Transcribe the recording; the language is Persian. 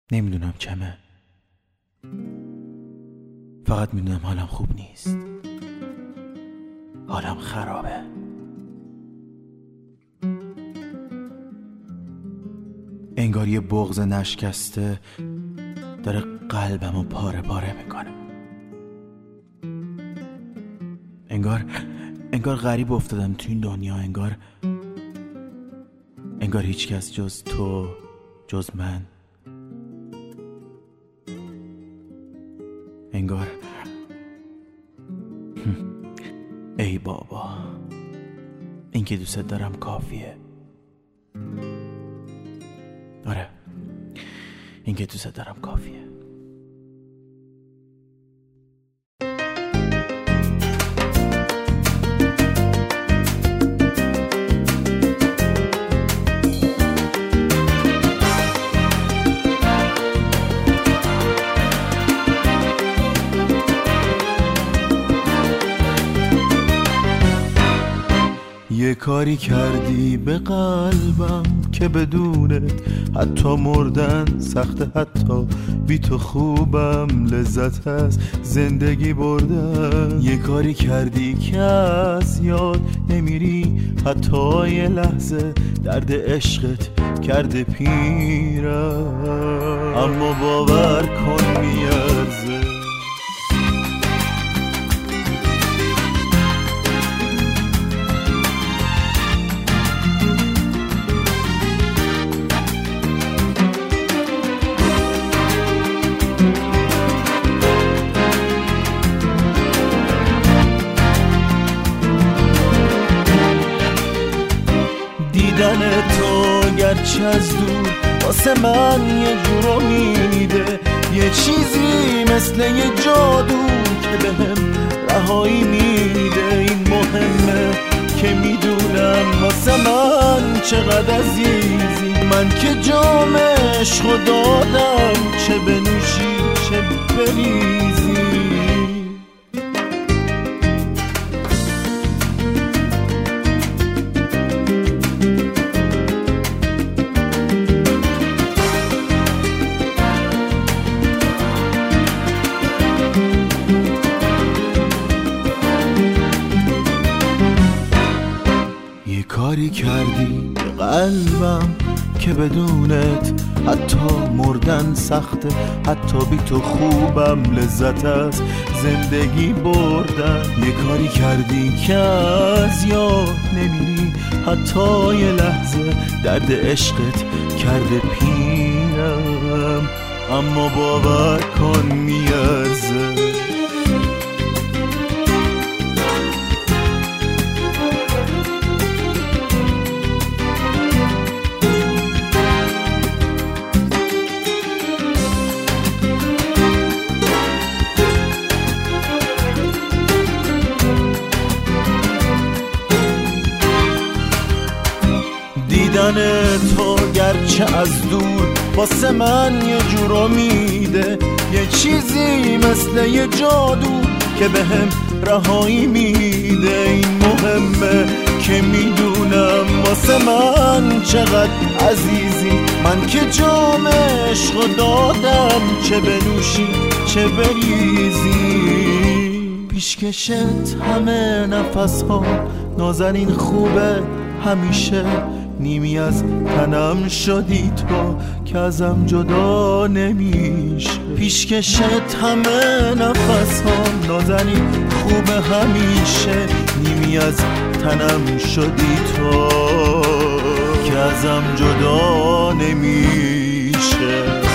نمیدونم کمه، فقط میدونم حالم خوب نیست، حالم خرابه. انگار یه بغض نشکسته داره قلبمو پاره پاره میکنه. انگار غریب افتادم تو این دنیا. انگار هیچ کس جز تو، جز من، انگار ای بابا، این که دوست دارم کافیه. آره، این که دوست دارم کافیه. یه کاری کردی به قلبم که بدونت حتی مردن سخته، حتی بی تو خوبم لذت هست زندگی بردن. یه کاری کردی که از یاد نمیری، حتی یه لحظه درد عشقت کرده پیرم، اما باور کن میارزه. دیدن تو گرچه از دور واسه من یه جور امیده، یه چیزی مثل یه جادو که بهم رهایی میده. این مهمه که میدونم واسه من چقدر عزیزی، من که جام عشقو دادم، چه بنوشی چه بریزی. کاری کردی به قلبم که بدونت حتی مردن سخته، حتی بی تو خوبم لذت است زندگی بردن. یه کاری کردی که از یاد نمیری، حتی یه لحظه درد عشقت کرده پیرم، اما باور کن میارزه. دیدن تو گرچه از دور واسه من یه جور امیده، یه چیزی مثل یه جادو که بهم رهایی میده. این مهمه که میدونم واسه من چقدر عزیزی، من که جام عشقو دادم، چه بنوشی چه بریزی. پیشکشت همه نفس ها نازنین خوبه همیشه، نیمی از تنم شدی تو که ازم جدا نمیشه. پیشکشت همه نفس ها نازنین خوبه همیشه، نیمی از تنم شدی تو که ازم جدا نمیشه.